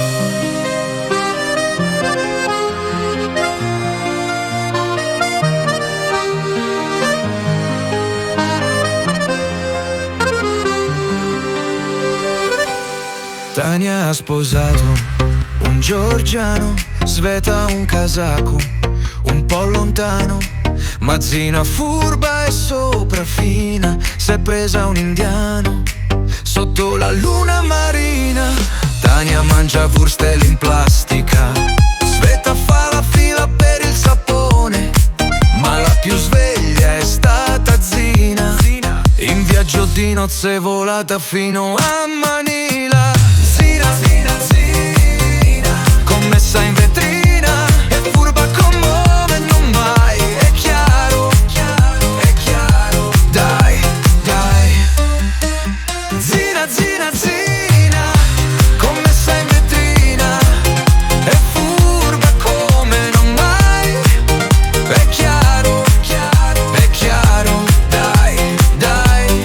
Tania ha sposato un georgiano, Sveta un kazako, un po' lontano. Mazzina furba e sopraffina, s'è presa un indiano sotto la luna marina. Tania mangia wurstel in plastica, Sveta fa la fila per il sapone, ma la più sveglia è stata Zina. In viaggio di nozze volata fino a Manila. Zina, Zina, Zina, commessa in vetrina, è furba come non mai. È chiaro, è chiaro, dai, dai. Zina, Zina, Zina, commessa in vetrina, è furba come non mai. È chiaro, è chiaro, dai, dai.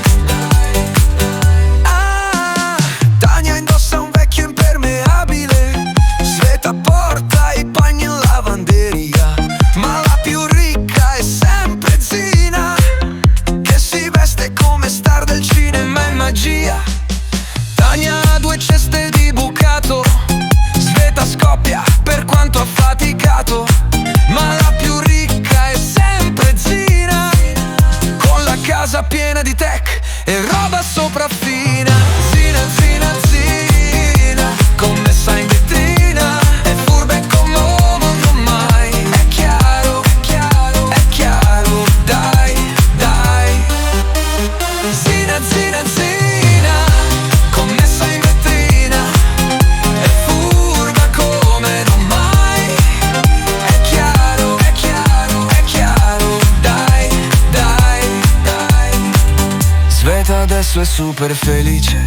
Ah, Tania indossa un vecchio impermeabile, Sveta porta i panni in lavanderia, ma la più ricca è sempre Zina, che si veste come star del cinema e magia. Tania ha 2 ceste di bucato, Sveta scoppia per quanto ha faticato, ma la più ricca è sempre Zina, con la casa piena di tech e roba sopraffina. Zina, Zina, Zina, commessa in vetrina, è furba e come non mai. È chiaro, è chiaro, dai, dai. Zina, Zina, Zina, commessa in vetrina, è furba come non mai. È chiaro, è chiaro, è chiaro, dai, dai, dai. Sveta adesso è super felice,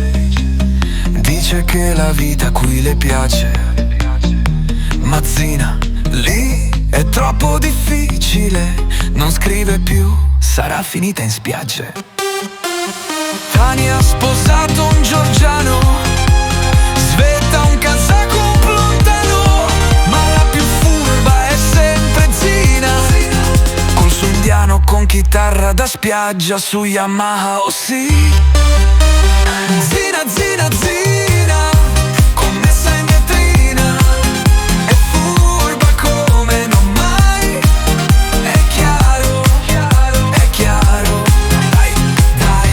dice che la vita qui le piace, ma Zina lì è troppo difficile, non scrive più, sarà finita in spiagge. Tania ha sposato un georgiano, Sveta un kazako, un lontano, ma la più furba è sempre Zina, col suo indiano con chitarra da spiaggia su Yamaha, oh sì. Zina, Zina, Zina, commessa in vetrina, è furba come non mai. È chiaro, è chiaro, dai, dai.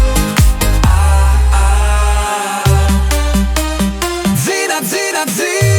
Zina, Zina, Zina.